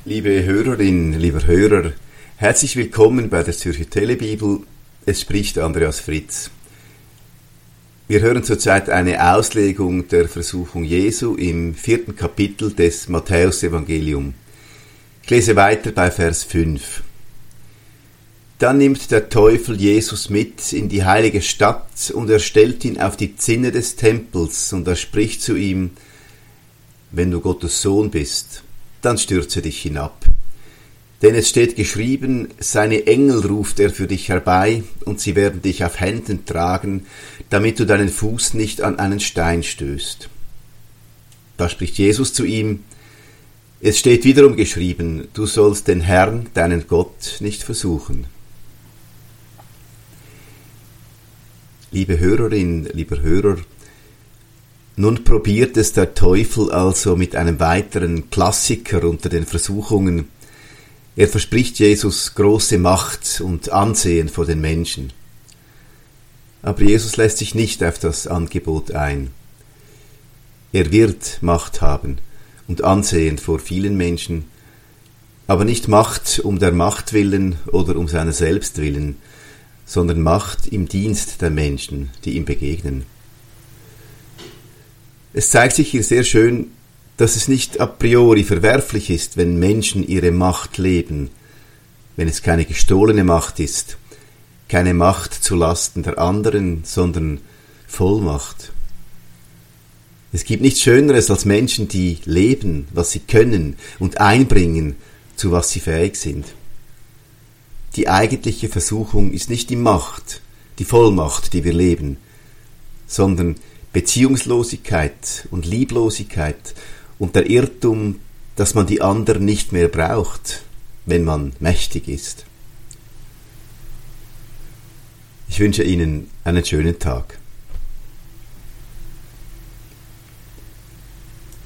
Liebe Hörerin, lieber Hörer, herzlich willkommen bei der Zürcher Telebibel. Es spricht Andreas Fritz. Wir hören zurzeit eine Auslegung der Versuchung Jesu im 4. Kapitel des Matthäus-Evangelium. Ich lese weiter bei Vers 5. Dann nimmt der Teufel Jesus mit in die heilige Stadt und er stellt ihn auf die Zinne des Tempels und er spricht zu ihm: Wenn du Gottes Sohn bist, dann stürze dich hinab. Denn es steht geschrieben, seine Engel ruft er für dich herbei, und sie werden dich auf Händen tragen, damit du deinen Fuß nicht an einen Stein stößt. Da spricht Jesus zu ihm: Es steht wiederum geschrieben, du sollst den Herrn, deinen Gott, nicht versuchen. Liebe Hörerin, lieber Hörer, nun probiert es der Teufel also mit einem weiteren Klassiker unter den Versuchungen. Er verspricht Jesus große Macht und Ansehen vor den Menschen. Aber Jesus lässt sich nicht auf das Angebot ein. Er wird Macht haben und Ansehen vor vielen Menschen, aber nicht Macht um der Macht willen oder um seiner selbst willen, sondern Macht im Dienst der Menschen, die ihm begegnen. Es zeigt sich hier sehr schön, dass es nicht a priori verwerflich ist, wenn Menschen ihre Macht leben, wenn es keine gestohlene Macht ist, keine Macht zu Lasten der anderen, sondern Vollmacht. Es gibt nichts Schöneres als Menschen, die leben, was sie können und einbringen, zu was sie fähig sind. Die eigentliche Versuchung ist nicht die Macht, die Vollmacht, die wir leben, sondern Beziehungslosigkeit und Lieblosigkeit und der Irrtum, dass man die anderen nicht mehr braucht, wenn man mächtig ist. Ich wünsche Ihnen einen schönen Tag.